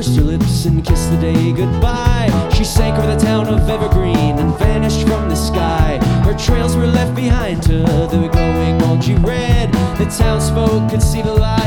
pursed her lips and kissed the day goodbye. She sank over the town of Evergreen and vanished from the sky. Her trails were left behind her, they were glowing orangey red. The townsfolk could see the light